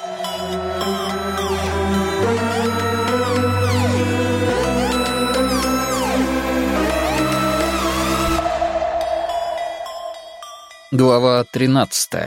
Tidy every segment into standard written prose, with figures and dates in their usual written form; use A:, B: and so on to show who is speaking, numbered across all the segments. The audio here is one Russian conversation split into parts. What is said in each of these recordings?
A: Глава 13.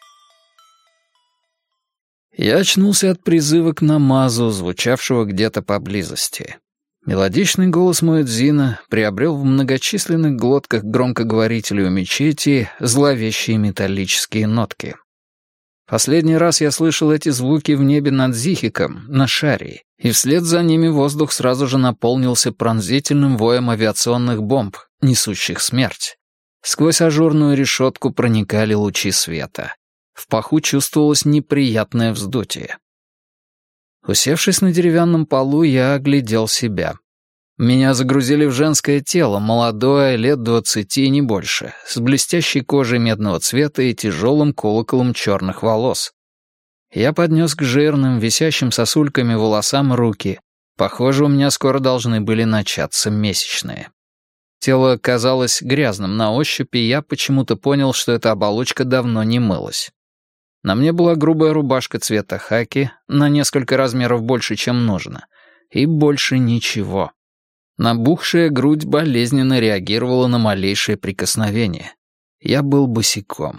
A: Я очнулся от призыва к намазу, звучавшего где-то поблизости. Мелодичный голос муэдзина приобрел в многочисленных глотках громкоговорителей у мечети зловещие металлические нотки. Последний раз я слышал эти звуки в небе над Зихиком, на Шарии, и вслед за ними воздух сразу же наполнился пронзительным воем авиационных бомб, несущих смерть. Сквозь ажурную решетку проникали лучи света. В паху чувствовалось неприятное вздутие. Усевшись на деревянном полу, я оглядел себя. Меня загрузили в женское тело, молодое, лет 20, не больше, с блестящей кожей медного цвета и тяжелым колоколом черных волос. Я поднес к жирным, висящим сосульками волосам руки. Похоже, у меня скоро должны были начаться месячные. Тело казалось грязным на ощупь, и я почему-то понял, что эта оболочка давно не мылась. На мне была грубая рубашка цвета хаки, на несколько размеров больше, чем нужно. И больше ничего. Набухшая грудь болезненно реагировала на малейшее прикосновение. Я был босиком.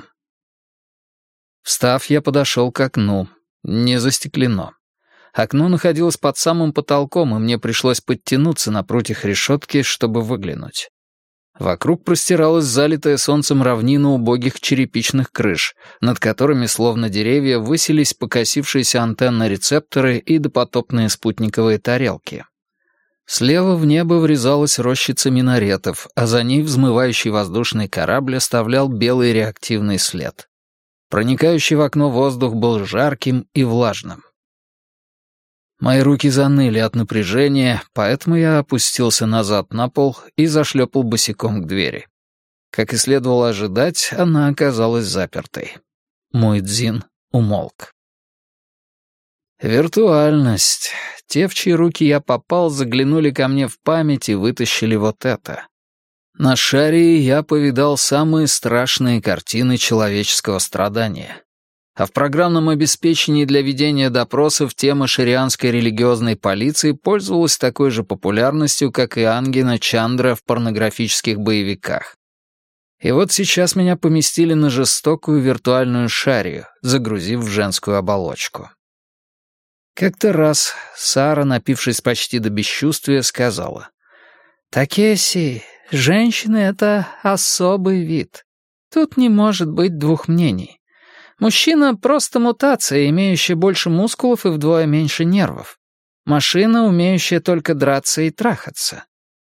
A: Встав, я подошел к окну. Не застеклено. Окно находилось под самым потолком, и мне пришлось подтянуться на прутьях решетки, чтобы выглянуть. Вокруг простиралась залитая солнцем равнина убогих черепичных крыш, над которыми, словно деревья, высились покосившиеся антенно-рецепторы и допотопные спутниковые тарелки. Слева в небо врезалась рощица минаретов, а за ней взмывающий воздушный корабль оставлял белый реактивный след. Проникающий в окно воздух был жарким и влажным. Мои руки заныли от напряжения, поэтому я опустился назад на пол и зашлепал босиком к двери. Как и следовало ожидать, она оказалась запертой. Муэдзин умолк. Виртуальность. Те, в чьи руки я попал, заглянули ко мне в память и вытащили вот это. На Шарии я повидал самые страшные картины человеческого страдания. А в программном обеспечении для ведения допросов тема шарианской религиозной полиции пользовалась такой же популярностью, как и Ангина Чандра в порнографических боевиках. И вот сейчас меня поместили на жестокую виртуальную Шарию, загрузив в женскую оболочку. Как-то раз Сара, напившись почти до бесчувствия, сказала: «Такеси, женщины — это особый вид. Тут не может быть двух мнений. Мужчина — просто мутация, имеющая больше мускулов и вдвое меньше нервов. Машина, умеющая только драться и трахаться».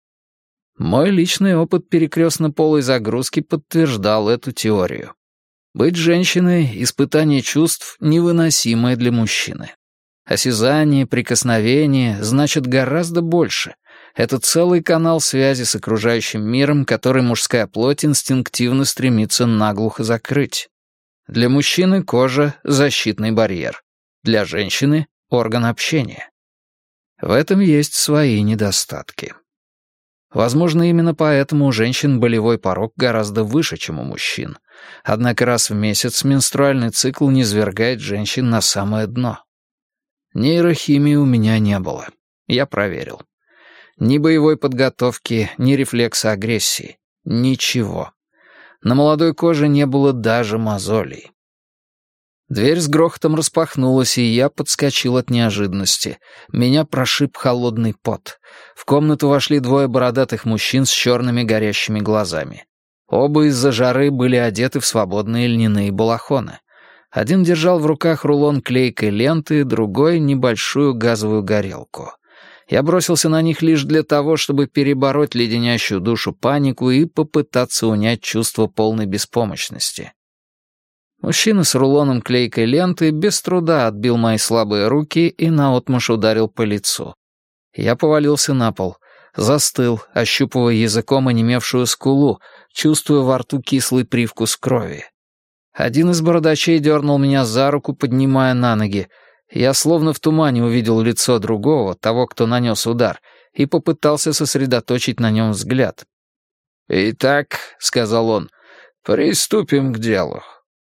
A: Мой личный опыт перекрестно-полой загрузки подтверждал эту теорию. Быть женщиной — испытание чувств, невыносимое для мужчины. Осязание, прикосновение значат гораздо больше. Это целый канал связи с окружающим миром, который мужская плоть инстинктивно стремится наглухо закрыть. Для мужчины кожа — защитный барьер. Для женщины — орган общения. В этом есть свои недостатки. Возможно, именно поэтому у женщин болевой порог гораздо выше, чем у мужчин. Однако раз в месяц менструальный цикл низвергает женщин на самое дно. Нейрохимии у меня не было. Я проверил. Ни боевой подготовки, ни рефлекса агрессии. Ничего. На молодой коже не было даже мозолей. Дверь с грохотом распахнулась, и я подскочил от неожиданности. Меня прошиб холодный пот. В комнату вошли двое бородатых мужчин с черными горящими глазами. Оба из-за жары были одеты в свободные льняные балахоны. Один держал в руках рулон клейкой ленты, другой — небольшую газовую горелку. Я бросился на них лишь для того, чтобы перебороть леденящую душу панику и попытаться унять чувство полной беспомощности. Мужчина с рулоном клейкой ленты без труда отбил мои слабые руки и наотмашь ударил по лицу. Я повалился на пол, застыл, ощупывая языком онемевшую скулу, чувствуя во рту кислый привкус крови. Один из бородачей дернул меня за руку, поднимая на ноги. Я словно в тумане увидел лицо другого, того, кто нанес удар, и попытался сосредоточить на нем взгляд. «Итак», — сказал он, — «приступим к делу».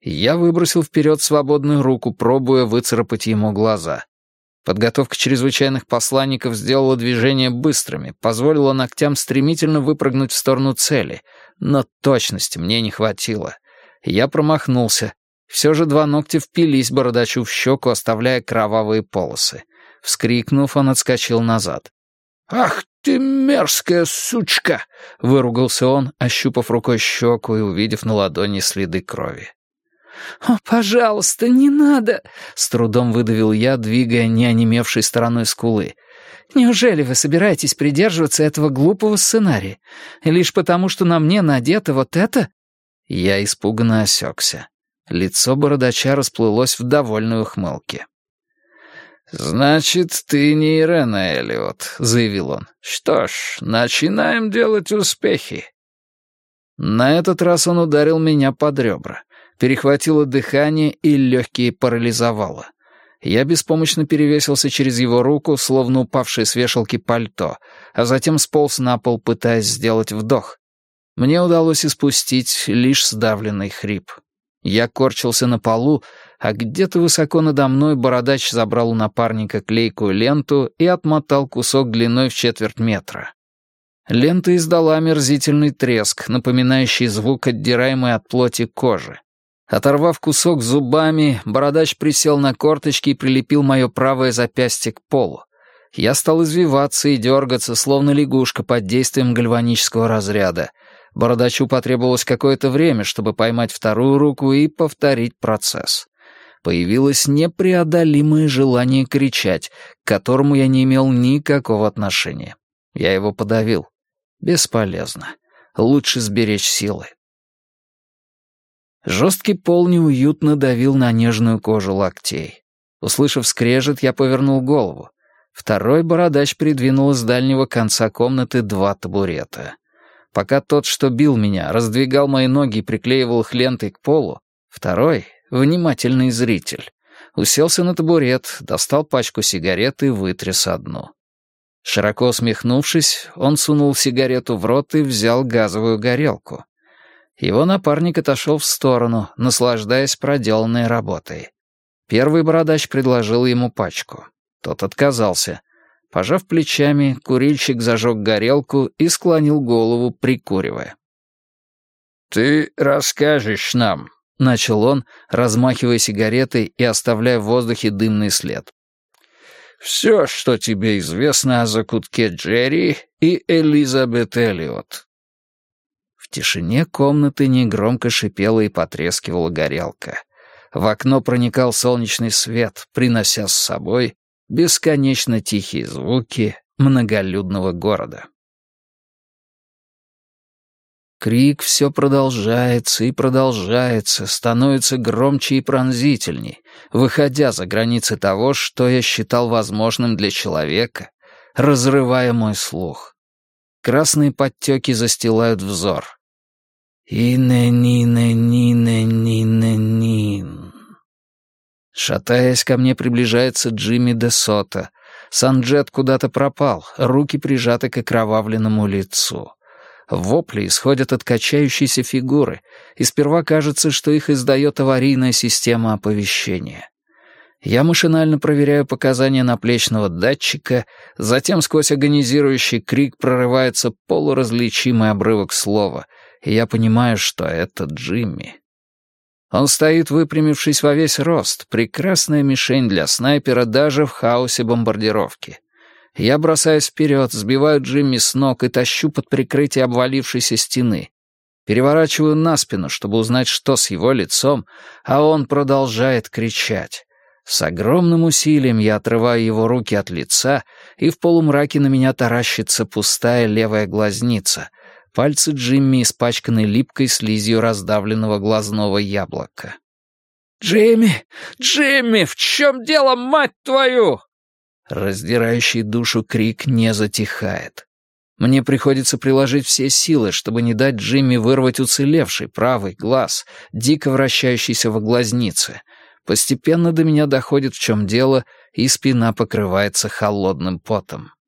A: Я выбросил вперед свободную руку, пробуя выцарапать ему глаза. Подготовка чрезвычайных посланников сделала движения быстрыми, позволила ногтям стремительно выпрыгнуть в сторону цели, но точности мне не хватило. Я промахнулся. Все же 2 ногтя впились бородачу в щеку, оставляя кровавые полосы. Вскрикнув, он отскочил назад. «Ах ты мерзкая сучка!» — выругался он, ощупав рукой щеку и увидев на ладони следы крови. «О, пожалуйста, не надо!» — с трудом выдавил я, двигая неонемевшей стороной скулы. «Неужели вы собираетесь придерживаться этого глупого сценария? Лишь потому, что на мне надето вот это?» Я испуганно осекся. Лицо бородача расплылось в довольной ухмылке. «Значит, ты не Ирена Эллиот», — заявил он. «Что ж, начинаем делать успехи». На этот раз он ударил меня под ребра. Перехватило дыхание и легкие парализовало. Я беспомощно перевесился через его руку, словно упавшее с вешалки пальто, а затем сполз на пол, пытаясь сделать вдох. Мне удалось испустить лишь сдавленный хрип. Я корчился на полу, а где-то высоко надо мной бородач забрал у напарника клейкую ленту и отмотал кусок длиной в 1/4 метра. Лента издала омерзительный треск, напоминающий звук отдираемой от плоти кожи. Оторвав кусок зубами, бородач присел на корточки и прилепил мое правое запястье к полу. Я стал извиваться и дергаться, словно лягушка под действием гальванического разряда. Бородачу потребовалось какое-то время, чтобы поймать вторую руку и повторить процесс. Появилось непреодолимое желание кричать, к которому я не имел никакого отношения. Я его подавил. Бесполезно. Лучше сберечь силы. Жесткий пол неуютно давил на нежную кожу локтей. Услышав скрежет, я повернул голову. Второй бородач придвинул из дальнего конца комнаты 2 табурета. Пока тот, что бил меня, раздвигал мои ноги и приклеивал их лентой к полу, второй, внимательный зритель, уселся на табурет, достал пачку сигарет и вытряс одну. Широко усмехнувшись, он сунул сигарету в рот и взял газовую горелку. Его напарник отошел в сторону, наслаждаясь проделанной работой. Первый бородач предложил ему пачку. Тот отказался. Пожав плечами, курильщик зажег горелку и склонил голову, прикуривая. «Ты расскажешь нам», — начал он, размахивая сигаретой и оставляя в воздухе дымный след. «Все, что тебе известно о закутке Джерри и Элизабет Эллиот». В тишине комнаты негромко шипела и потрескивала горелка. В окно проникал солнечный свет, принося с собой бесконечно тихие звуки многолюдного города. Крик все продолжается и продолжается, становится громче и пронзительней, выходя за границы того, что я считал возможным для человека, разрывая мой слух. Красные подтеки застилают взор. «Ин-нин-нин-нин-нин». Шатаясь, ко мне приближается Джимми де Сото. Санджет куда-то пропал, руки прижаты к окровавленному лицу. Вопли исходят от качающейся фигуры, и сперва кажется, что их издает аварийная система оповещения. Я машинально проверяю показания наплечного датчика, затем сквозь агонизирующий крик прорывается полуразличимый обрывок слова, и я понимаю, что это Джимми. Он стоит, выпрямившись во весь рост, прекрасная мишень для снайпера даже в хаосе бомбардировки. Я бросаюсь вперед, сбиваю Джимми с ног и тащу под прикрытие обвалившейся стены. Переворачиваю на спину, чтобы узнать, что с его лицом, а он продолжает кричать. С огромным усилием я отрываю его руки от лица, и в полумраке на меня таращится пустая левая глазница. Пальцы Джимми испачканы липкой слизью раздавленного глазного яблока. «Джимми! Джимми! В чем дело, мать твою?» Раздирающий душу крик не затихает. Мне приходится приложить все силы, чтобы не дать Джимми вырвать уцелевший правый глаз, дико вращающийся во глазнице. Постепенно до меня доходит, в чем дело, и спина покрывается холодным потом.